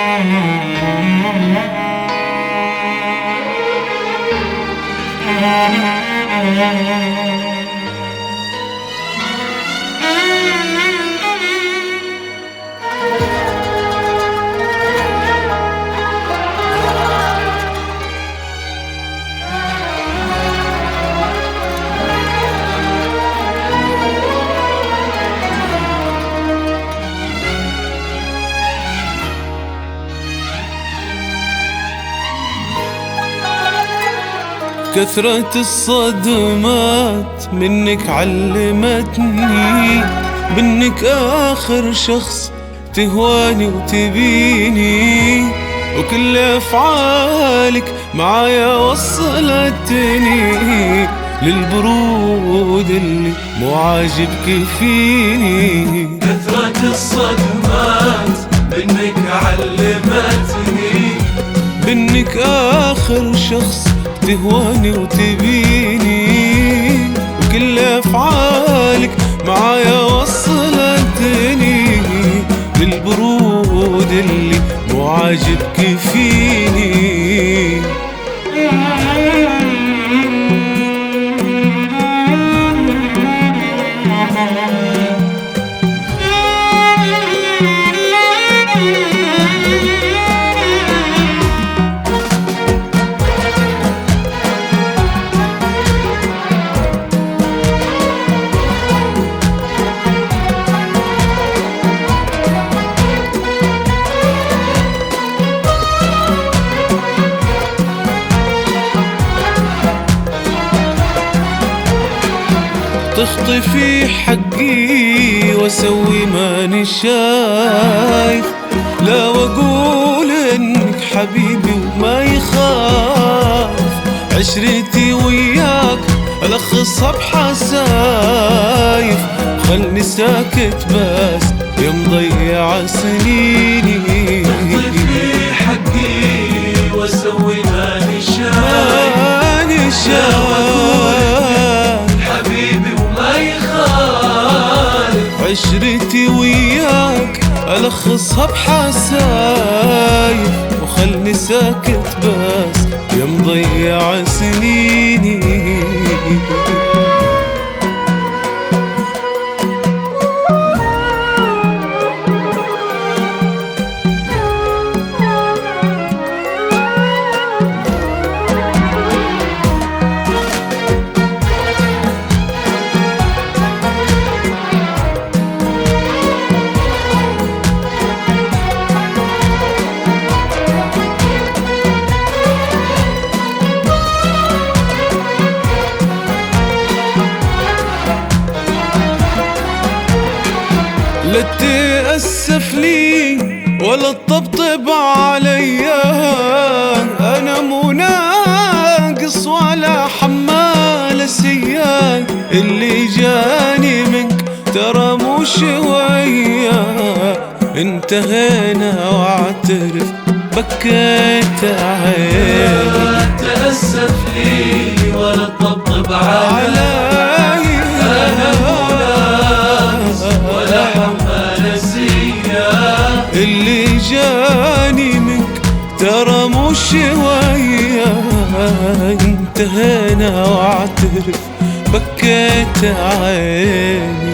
كثرة الصدمات منك علمتني بانك آخر شخص تهواني وتبيني، وكل أفعالك معايا وصلتني للبرود اللي مو عاجبك فيني. كثرة الصدمات منك علمتني بانك آخر شخص تهواني وتبيني، وكل أفعالك معايا وصلتني للبرود اللي مو عاجبك فيني. تخطفي حقي واسوي ماني شايف، لا واقول انك حبيبي وما يخاف. عشرتي وياك الخصها بحسايف، خلني ساكت بس يا مضيع سنيني. تخطفي حقي واسوي ماني شايف، عشرتي وياك ألخصها بحسايف، وخلني ساكت بس يا مضيع سنيني. لا تأسف لي ولا تطبطب عليا، أنا مو ناقص ولا حمال سيان. اللي جاني منك ترى مو شوية، انتهينا واعترف بكيت عيني. لا تأسف لي ولا تطبطب عليا، اللي جاني منك ترى مو شوية، انتهينا واعترف بكيت عيني.